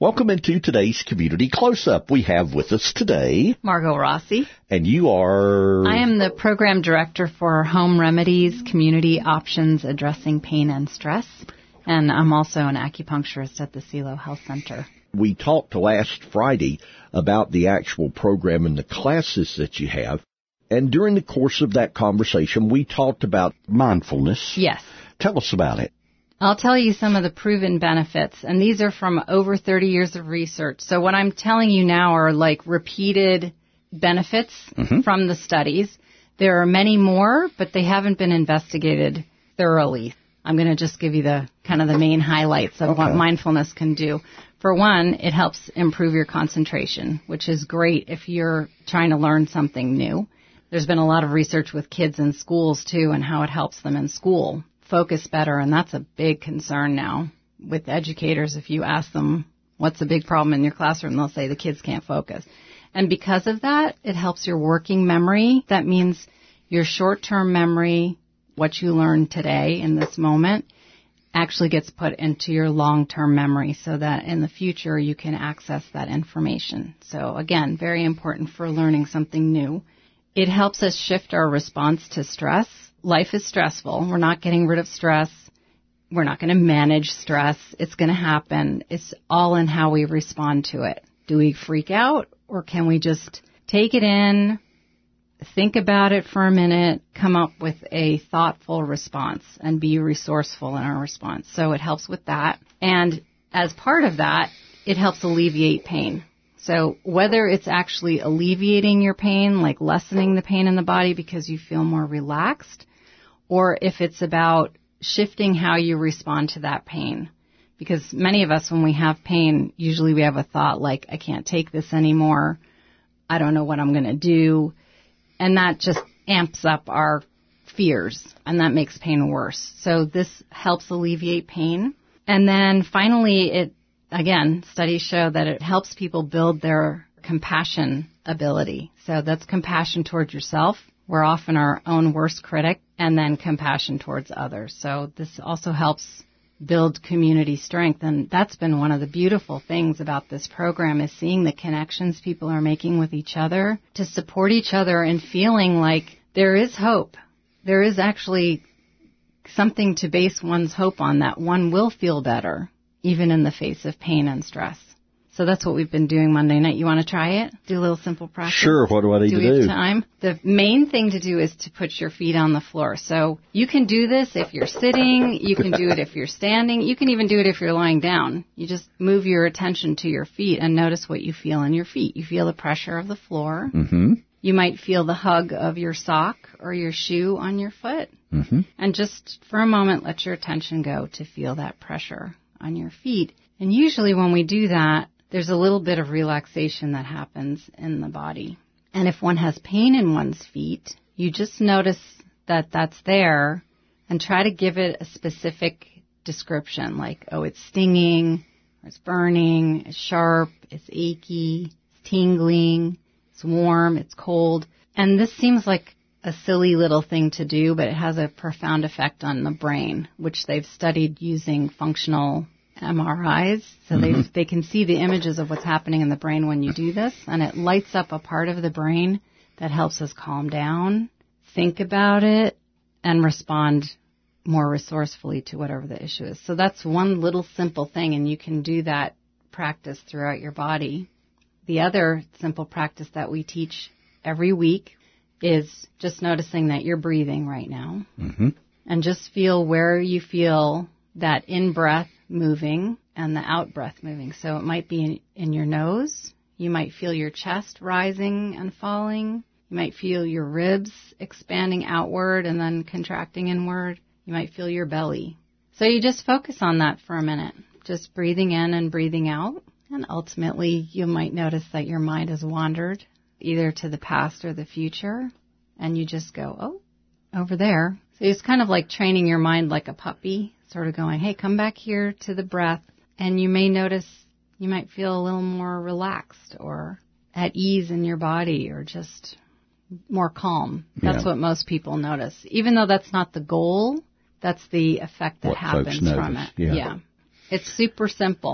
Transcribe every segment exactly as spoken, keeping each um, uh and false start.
Welcome into today's Community Close-Up. We have with us today Margot Rossi. And you are... I am the Program Director for Home Remedies, Community Options Addressing Pain and Stress. And I'm also an acupuncturist at the CeLo Health Center. We talked last Friday about the actual program and the classes that you have. And during the course of that conversation, we talked about mindfulness. Yes. Tell us about it. I'll tell you some of the proven benefits, and these are from over thirty years of research. So what I'm telling you now are like repeated benefits mm-hmm. from the studies. There are many more, but they haven't been investigated thoroughly. I'm going to just give you the kind of the main highlights of okay. what mindfulness can do. For one, it helps improve your concentration, which is great if you're trying to learn something new. There's been a lot of research with kids in schools, too, and how it helps them in school focus better, and that's a big concern now with educators. If you ask them what's a big problem in your classroom, they'll say the kids can't focus. And because of that, it helps your working memory. That means your short-term memory, what you learned today in this moment, actually gets put into your long-term memory so that in the future you can access that information. So again, very important for learning something new. It helps us shift our response to stress. Life is stressful. We're not getting rid of stress. We're not going to manage stress. It's going to happen. It's all in how we respond to it. Do we freak out, or can we just take it in, think about it for a minute, come up with a thoughtful response, and be resourceful in our response? So it helps with that. And as part of that, it helps alleviate pain. So whether it's actually alleviating your pain, like lessening the pain in the body because you feel more relaxed, or if it's about shifting how you respond to that pain. Because many of us, when we have pain, usually we have a thought like, I can't take this anymore. I don't know what I'm going to do. And that just amps up our fears, and that makes pain worse. So this helps alleviate pain. And then finally, it again, studies show that it helps people build their compassion ability. So that's compassion towards yourself. We're often our own worst critic, and then compassion towards others. So this also helps build community strength. And that's been one of the beautiful things about this program, is seeing the connections people are making with each other to support each other and feeling like there is hope. There is actually something to base one's hope on, that one will feel better, even in the face of pain and stress. So that's what we've been doing Monday night. You want to try it? Do a little simple practice? Sure. What do I need do to we do? Have time? The main thing to do is to put your feet on the floor. So you can do this if you're sitting. You can do it if you're standing. You can even do it if you're lying down. You just move your attention to your feet and notice what you feel in your feet. You feel the pressure of the floor. Mm-hmm. You might feel the hug of your sock or your shoe on your foot. Mm-hmm. And just for a moment, let your attention go to feel that pressure on your feet. And usually when we do that, there's a little bit of relaxation that happens in the body. And if one has pain in one's feet, you just notice that that's there and try to give it a specific description, like, oh, it's stinging, or it's burning, it's sharp, it's achy, it's tingling, it's warm, it's cold. And this seems like a silly little thing to do, but it has a profound effect on the brain, which they've studied using functional M R Is. So mm-hmm. they they can see the images of what's happening in the brain when you do this, and it lights up a part of the brain that helps us calm down, think about it, and respond more resourcefully to whatever the issue is. So that's one little simple thing, and you can do that practice throughout your body. The other simple practice that we teach every week is just noticing that you're breathing right now. Mm-hmm. And just feel where you feel that in-breath moving and the out-breath moving. So it might be in, in your nose. You might feel your chest rising and falling. You might feel your ribs expanding outward and then contracting inward. You might feel your belly. So you just focus on that for a minute, just breathing in and breathing out. And ultimately, you might notice that your mind has wandered either to the past or the future. And you just go, oh, over there. So it's kind of like training your mind like a puppy, sort of going, hey, come back here to the breath. And you may notice you might feel a little more relaxed or at ease in your body or just more calm. That's yeah. what most people notice. Even though that's not the goal, that's the effect that what happens folks from notice. it. Yeah. yeah. It's super simple.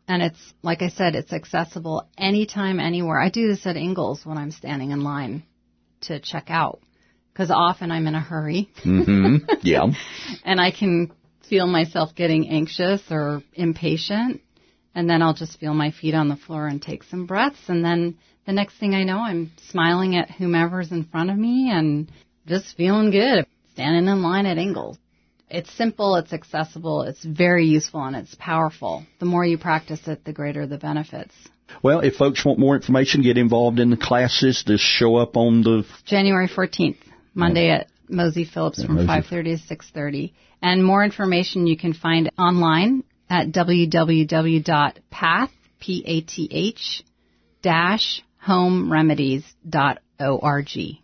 And it's, like I said, it's accessible anytime, anywhere. I do this at Ingalls when I'm standing in line to check out, because often I'm in a hurry. Mm-hmm. Yeah. And I can feel myself getting anxious or impatient, and then I'll just feel my feet on the floor and take some breaths, and then the next thing I know, I'm smiling at whomever's in front of me and just feeling good, standing in line at Ingalls. It's simple, it's accessible, it's very useful, and it's powerful. The more you practice it, the greater the benefits. Well, if folks want more information, get involved in the classes, just show up on the... January fourteenth, Monday oh. at Mosey Phillips yeah, from Mosey. five thirty to six thirty. And more information you can find online at w w w dot path, P A T H, dash, home remedies dot org. Okay.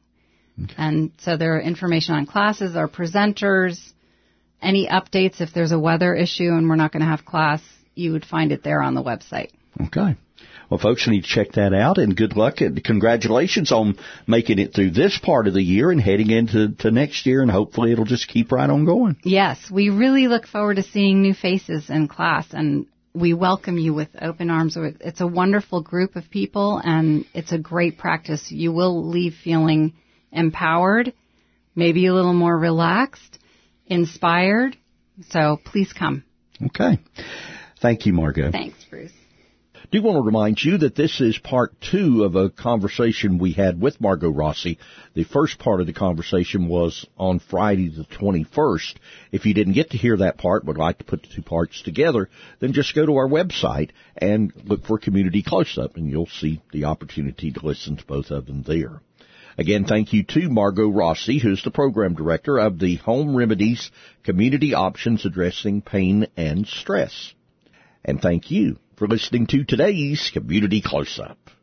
And so there are information on classes, our presenters, any updates if there's a weather issue and we're not going to have class, you would find it there on the website. Okay. Well, folks, you need to check that out, and good luck and congratulations on making it through this part of the year and heading into to next year, and hopefully it'll just keep right on going. Yes, we really look forward to seeing new faces in class, and we welcome you with open arms. It's a wonderful group of people, and it's a great practice. You will leave feeling empowered, maybe a little more relaxed, inspired. So please come. Okay. Thank you, Margot. Thanks, Bruce. I do want to remind you that this is part two of a conversation we had with Margot Rossi. The first part of the conversation was on Friday the twenty-first. If you didn't get to hear that part, would like to put the two parts together, then just go to our website and look for Community Close-Up, and you'll see the opportunity to listen to both of them there. Again, thank you to Margot Rossi, who's the program director of the Home Remedies Community Options Addressing Pain and Stress. And thank you for listening to today's Community Close-Up.